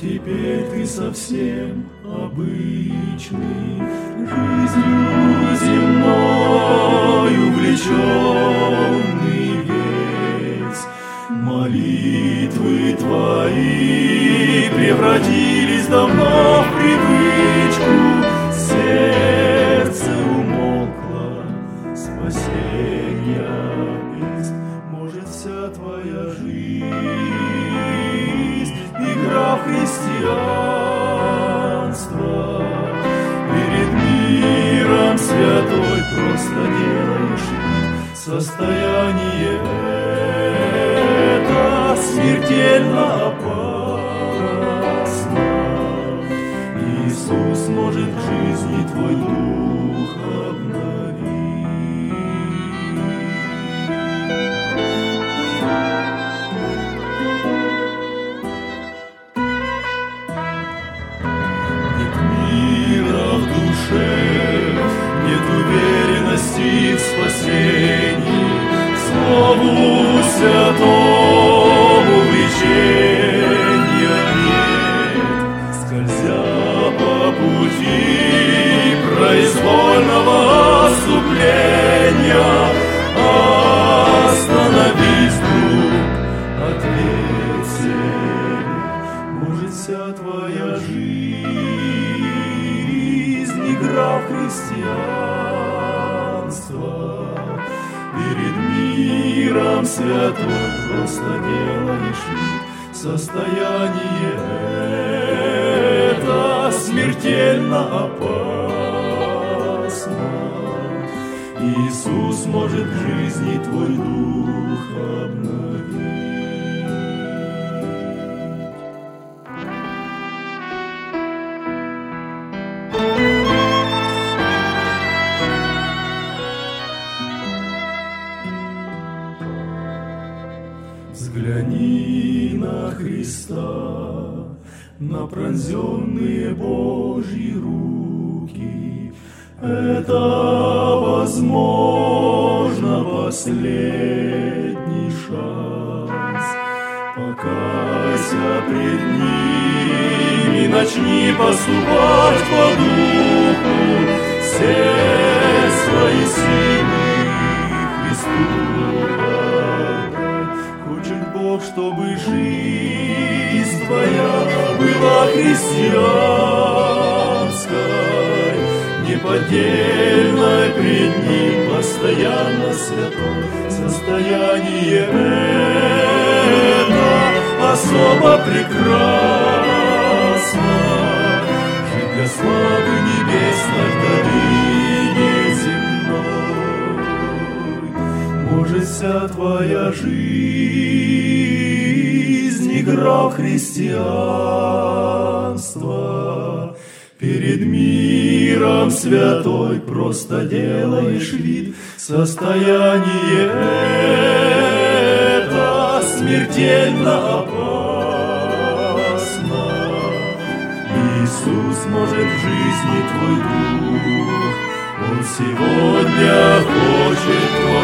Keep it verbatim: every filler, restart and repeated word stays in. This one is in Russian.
Теперь ты совсем обычный, жизнью земной увлеченный весь. Молитвы твои превратились давно в привычку, сердце умолкло, спасенья есть. Может, вся твоя жизнь игра в христианство, перед миром святой просто делаешь вид. Состояние это смертельно опасно. Иисус может к жизни твой дух обновить. Нет мира в душе, нет уверенности в спасении, Слову святому влечения нет. Скользя по пути произвольного отступления, остановись, друг, ответь себе. Может, вся твоя жизнь игра в христианство, перед миром святой просто делаешь вид. Состояние это смертельно опасно. Иисус может к жизни твой дух обновить. Взгляни на Христа, на пронзенные Божьи руки. Это, возможно, последний шанс. Покайся пред ним и начни поступать по духу. Все свои силы Христу отдай. Хочет Бог, чтобы жизнь твоя была христианской, неподдельной пред Ним, постоянно святой. Состояние это особо прекрасно. Жить для славы небесной в долине земной. Может, вся твоя жизнь игра в христианство, перед миром святой просто делаешь вид. Состояние это смертельно опасно. Иисус может в жизни твой дух, Он сегодня хочет твой